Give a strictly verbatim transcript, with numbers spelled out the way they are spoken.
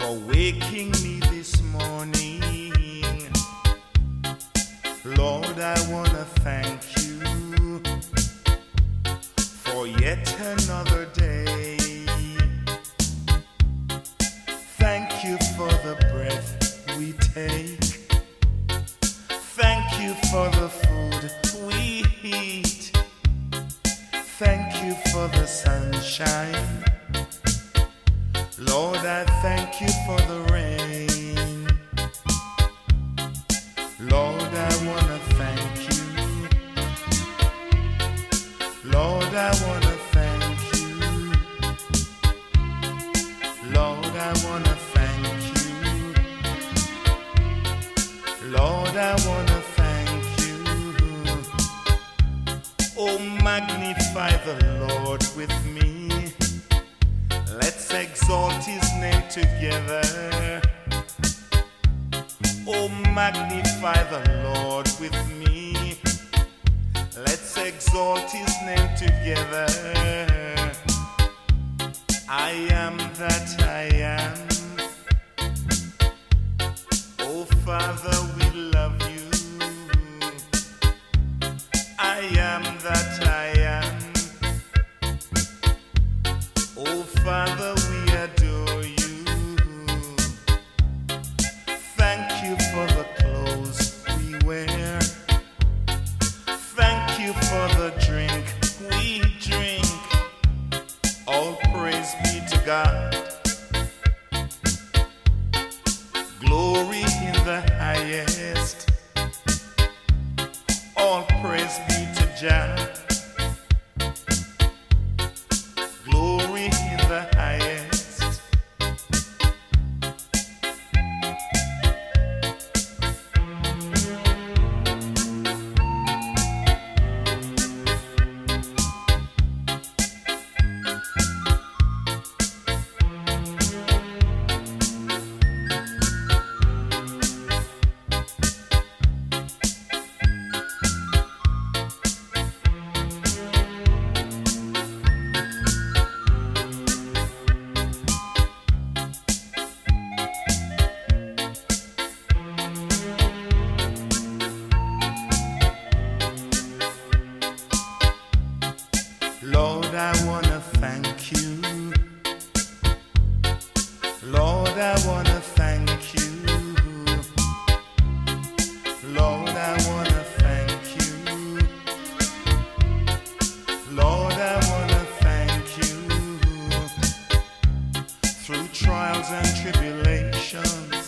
for waking me this morning. Lord, I want to thank you for yet another day. Thank you for the breath we take. Thank you for the food we eat. Thank you for the sunshine. Lord, I thank you for the rain. Lord, I want to thank you. Lord, I want to thank you. Lord, I want to thank you. Lord, I want to thank you. Oh, magnify the Lord with me. Let's exalt his name together. Oh, magnify the Lord with me. Let's exalt his name together. I am that I am. Oh, Father, we love you. I am that I am. Oh, Father, we adore you. Thank you for the clothes we wear. Thank you for the drink we drink. All praise be to God. Glory in the highest. All praise be to Jah. Glory in the highest. Lord, I want to thank you. Lord, I want to thank you. Lord, I want to thank you. Lord, I want to thank you. Through trials and tribulations,